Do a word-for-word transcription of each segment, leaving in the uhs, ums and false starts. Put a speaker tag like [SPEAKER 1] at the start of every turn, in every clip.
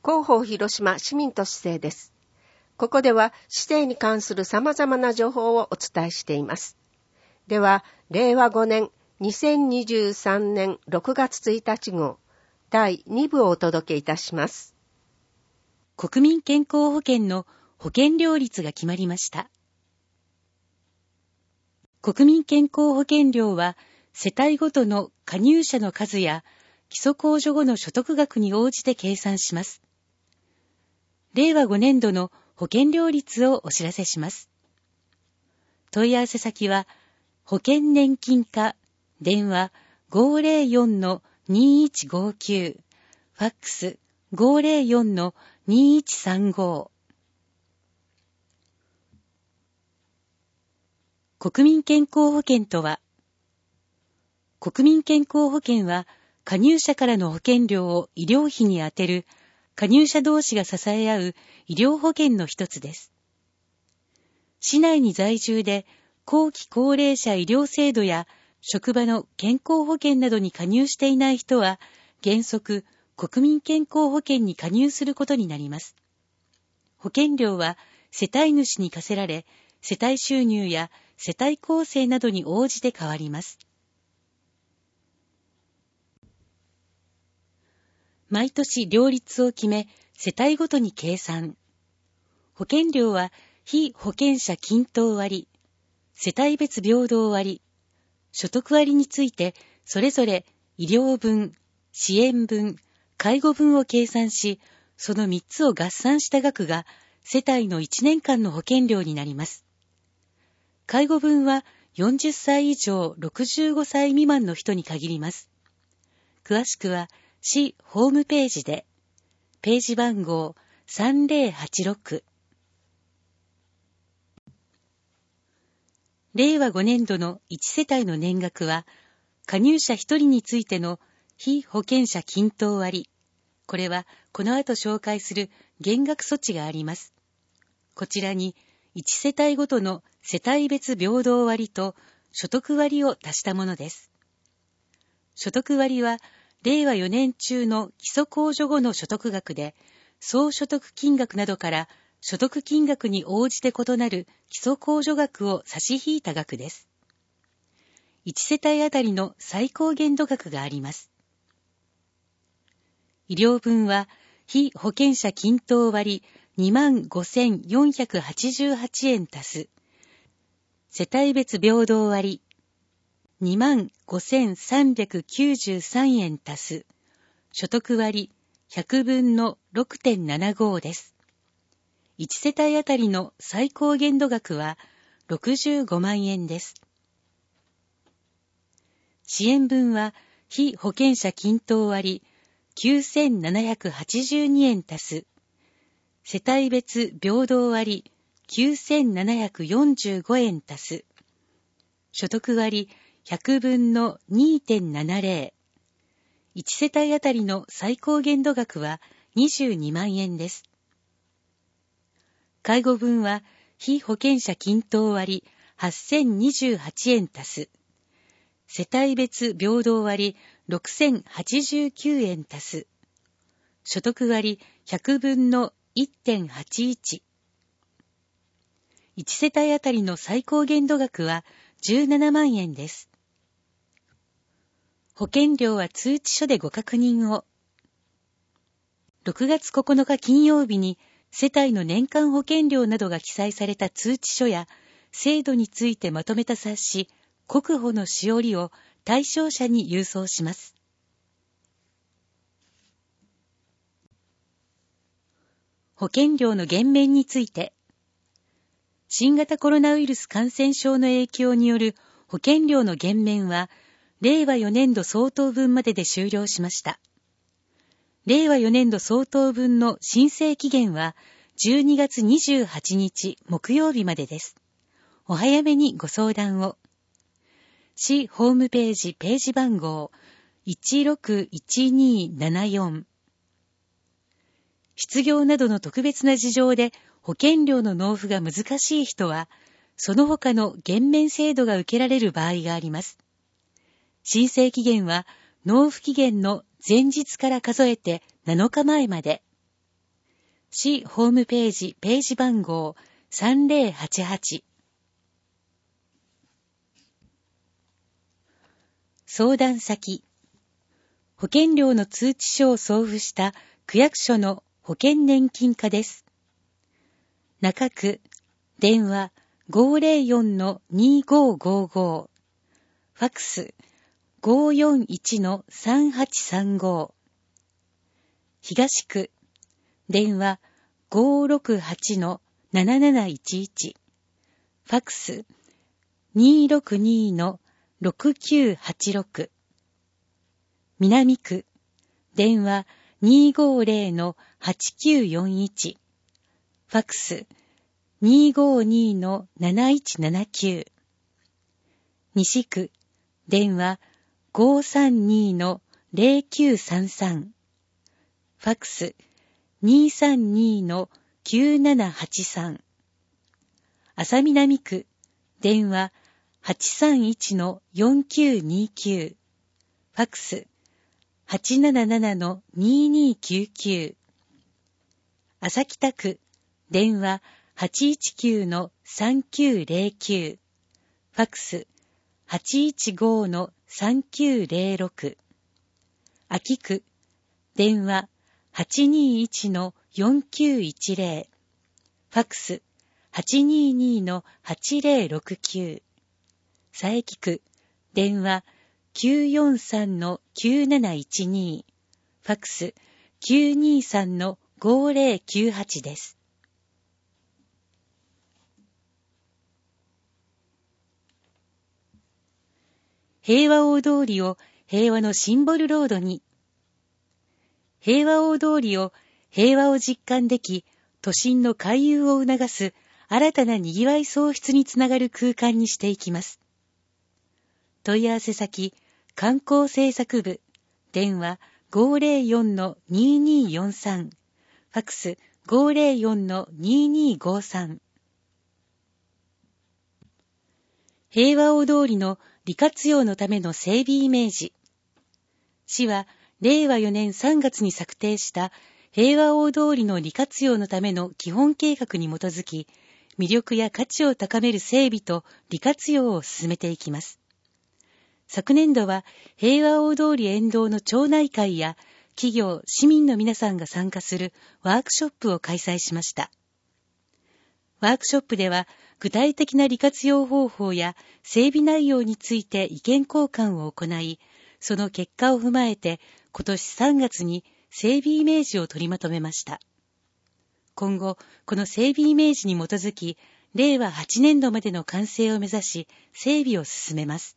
[SPEAKER 1] 広報広島市民都市政です。ここでは市政に関する様々な情報をお伝えしています。では、れいわごねんにせんにじゅうさんねんろくがつついたち号だいにぶをお届けいたします。
[SPEAKER 2] 国民健康保険の保険料率が決まりました。国民健康保険料は世帯ごとの加入者の数や基礎控除後の所得額に応じて計算します。れいわごねんどの保険料率をお知らせします。問い合わせ先は保険年金課電話 ごーぜろよんのにいちごきゅう ファックス ごーぜろよんのにいちさんご。国民健康保険とは、国民健康保険は加入者からの保険料を医療費に充てる加入者同士が支え合う医療保険の一つです。市内に在住で後期高齢者医療制度や職場の健康保険などに加入していない人は原則国民健康保険に加入することになります。保険料は世帯主に課せられ、世帯収入や世帯構成などに応じて変わります。毎年料率を決め、世帯ごとに計算。保険料は被保険者均等割、世帯別平等割、所得割についてそれぞれ医療分、支援分、介護分を計算し、そのみっつを合算した額が世帯のいちねんかんの保険料になります。介護分はよんじゅっさい以上ろくじゅうごさい未満の人に限ります。詳しくは市ホームページで、ページ番号さんぜろはちろく。れいわごねんどのいち世帯の年額は、加入者ひとりについての被保険者均等割。これはこの後紹介する減額措置があります。こちらにいち世帯ごとの世帯別平等割と所得割を足したものです。所得割はれいわよねん中の基礎控除後の所得額で、総所得金額などから所得金額に応じて異なる基礎控除額を差し引いた額です。いち世帯あたりの最高限度額があります。医療分は被保険者均等割にまんごせんよんひゃくはちじゅうはちえん足す世帯別平等割にまんごせんさんびゃくきゅうじゅうさんえん足す所得割ひゃくぶんの ろくてんななご です。いち世帯あたりの最高限度額はろくじゅうごまんえんです。支援分は被保険者均等割きゅうせんななひゃくはちじゅうにえん足す世帯別平等割きゅうせんななひゃくよんじゅうごえん足す所得割ひゃくぶんの にてんななぜろ。いち世帯あたりの最高限度額はにじゅうにまんえんです。介護分は被保険者均等割はっせんにじゅうはちえん足す世帯別平等割ろくせんはちじゅうきゅうえん足す所得割ひゃくぶんの いってんはちいち。いち世帯あたりの最高限度額はじゅうななまんえんです。保険料は通知書でご確認を。ろくがつここのか金曜日に世帯の年間保険料などが記載された通知書や制度についてまとめた冊子、国保のしおりを対象者に郵送します。保険料の減免について、新型コロナウイルス感染症の影響による保険料の減免は、れいわよねんど相当分までで終了しました。れいわよねんど相当分の申請期限はじゅうにがつにじゅうはちにち木曜日までです。お早めにご相談を。市ホームページページ番号いちろくいちにーななよん。失業などの特別な事情で保険料の納付が難しい人は、その他の減免制度が受けられる場合があります。申請期限は納付期限の前日から数えてなのかまえまで。 市ホームページページ番号さんぜろはちはち。相談先。保険料の通知書を送付した区役所の保険年金課です。中区、電話 ごーぜろよんのにーごーごーごー、ファックス ごーよんいちのさんはちさんごー、東区、電話 ごーろくはちのなななないちいち、ファックス にーろくにのろくきゅうはちろく、南区、電話 にーごーぜろのはちきゅうよんいち、ファックス にーごーにのなないちななきゅう、西区、電話 ごーさんにのぜろきゅうさんさん、ファックス にーさんにのきゅうななはちさん、安佐南区、電話 はちさんいちのよんきゅうにきゅう、ファックス はちなななのにーにーきゅうきゅう、朝北区、電話 はちいちきゅうのさんきゅうぜろきゅう、ファックス はちいちごのさんきゅうぜろろく、秋区、電話 はちにいちのよんきゅういちぜろ、ファックス はちににのはちぜろろくきゅう、佐伯区、電話 きゅうよんさんのきゅうなないちに、ファックス きゅうにさんのごぜろきゅうはちです。平和大通りを平和のシンボルロードに。平和大通りを平和を実感でき、都心の回遊を促す新たなにぎわい創出につながる空間にしていきます。問い合わせ先、観光政策部、電話 ごーぜろよんのにーにーよんさん、ファックス ごーぜろよんのにーにーごーさん。平和大通りの利活用のための整備イメージ。市はれいわよねんさんがつに策定した平和大通りの利活用のための基本計画に基づき、魅力や価値を高める整備と利活用を進めていきます。昨年度は平和大通り沿道の町内会や企業、市民の皆さんが参加するワークショップを開催しました。ワークショップでは具体的な利活用方法や整備内容について意見交換を行い、その結果を踏まえて今年さんがつに整備イメージを取りまとめました。今後、この整備イメージに基づき、れいわはちねんどまでの完成を目指し、整備を進めます。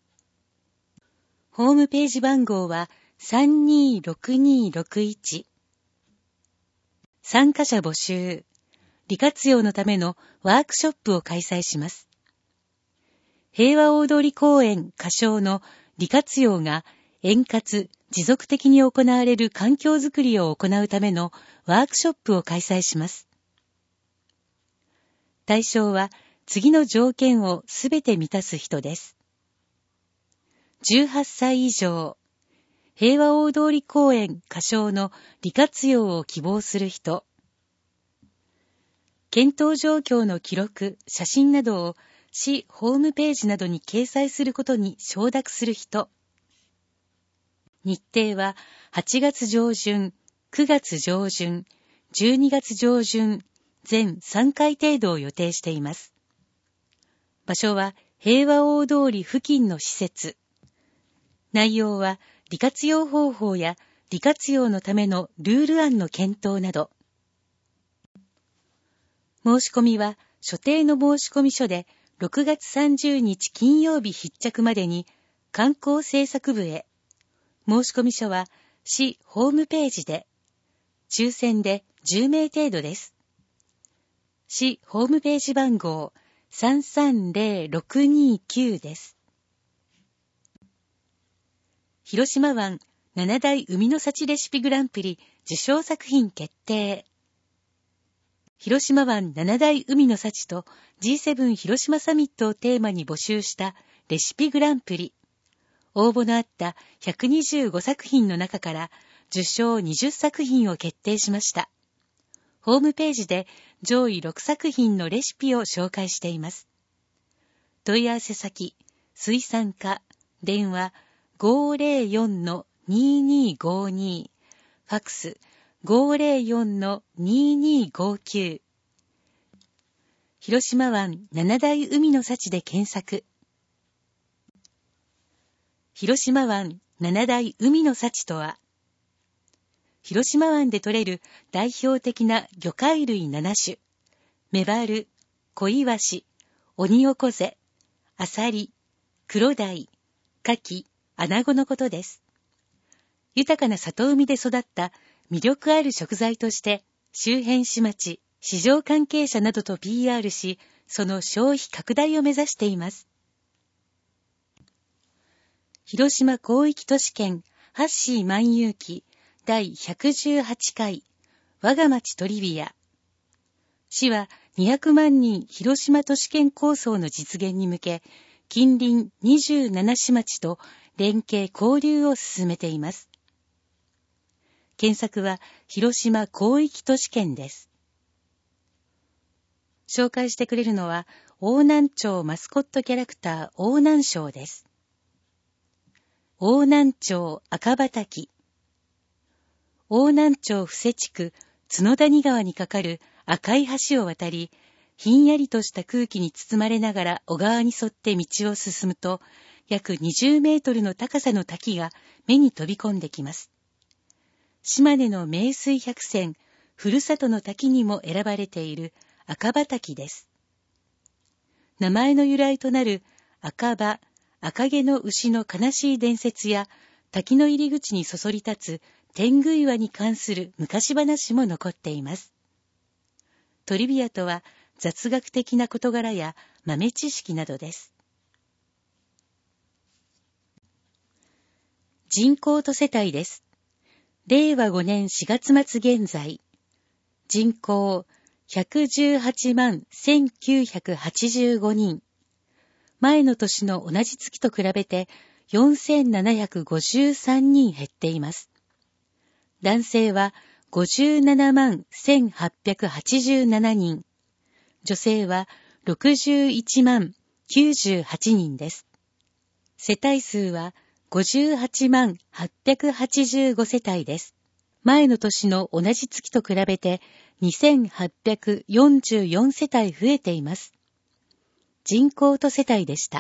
[SPEAKER 2] ホームページ番号はさんにーろくにーろくいち。参加者募集。利活用のためのワークショップを開催します。平和大通公園仮称の利活用が円滑、持続的に行われる環境づくりを行うためのワークショップを開催します。対象は次の条件をすべて満たす人です。じゅうはっさい以上、平和大通公園仮称の利活用を希望する人、検討状況の記録、写真などを市ホームページなどに掲載することに承諾する人。日程ははちがつ上旬、くがつ上旬、じゅうにがつ上旬、全さんかい程度を予定しています。場所は平和大通り付近の施設。内容は利活用方法や利活用のためのルール案の検討など。申し込みは所定の申込書でろくがつさんじゅうにち金曜日必着までに観光政策部へ。申込書は市ホームページで、抽選でじゅうめい程度です。市ホームページ番号さんさんぜろろくにきゅうです。広島湾なな大海の幸レシピグランプリ受賞作品決定。広島湾なな大海の幸と ジーセブン 広島サミットをテーマに募集したレシピグランプリ。応募のあったひゃくにじゅうごさく品の中から受賞にじゅっさく品を決定しました。 ホームページで上位ろくさく品のレシピを紹介しています。問い合わせ先、水産課、電話 ごーぜろよんのにーにーごーにー、ファックス ごーぜろよんのにーにーごーきゅう、広島湾七大海の幸で検索。広島湾七大海の幸とは、広島湾で取れる代表的な魚介類なな種、メバル、小イワシ、オニオコゼ、アサリ、クロダイ、カキ、アナゴのことです。豊かな里海で育った魅力ある食材として、周辺市町、市場関係者などと ピーアール し、その消費拡大を目指しています。広島広域都市圏ハッシー万有記第ひゃくじゅうはちかい我が町トリビア。市はにひゃくまんにん広島都市圏構想の実現に向け、近隣にじゅうなな市町と連携交流を進めています。検索は広島広域都市圏です。紹介してくれるのは、邑南町マスコットキャラクター邑南省です。邑南町赤畑。邑南町布施地区角谷川に架かる赤い橋を渡り、ひんやりとした空気に包まれながら小川に沿って道を進むと、約にじゅうメートルの高さの滝が目に飛び込んできます。島根の名水百選、ふるさとの滝にも選ばれている赤羽滝です。名前の由来となる赤羽、赤毛の牛の悲しい伝説や、滝の入り口にそそり立つ天狗岩に関する昔話も残っています。トリビアとは雑学的な事柄や豆知識などです。人口と世帯です。れいわごねんしがつ末現在、人口ひゃくじゅうはちまんせんきゅうひゃくはちじゅうごにん。前の年の同じ月と比べてよんせんななひゃくごじゅうさんにん減っています。男性はごじゅうななまんせんはっぴゃくはちじゅうななにん。女性はろくじゅういちまんきゅうじゅうはちにんです。世帯数はごじゅうはちまんはっぴゃくはちじゅうご世帯です。前の年の同じ月と比べてにせんはっぴゃくよんじゅうよん世帯増えています。人口と世帯でした。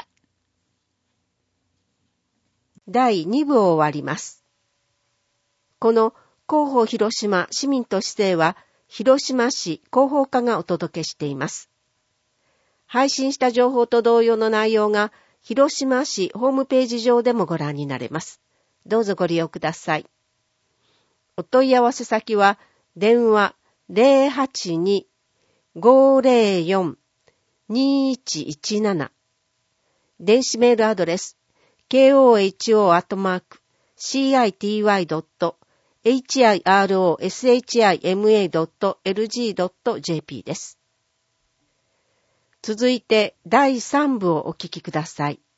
[SPEAKER 1] だいに部を終わります。この広報広島市民都市制は広島市広報課がお届けしています。配信した情報と同様の内容が広島市ホームページ上でもご覧になれます。どうぞご利用ください。お問い合わせ先は電話 ゼロはちに ごーぜろよん にーいちいちなな、電子メールアドレス ケーオーエイチオー アットマーク シーアイティーワイ ドット エイチアイアールオーエスエイチアイエムエー ドット エルジー ドット ジェーピー です。続いてだいさん部をお聞きください。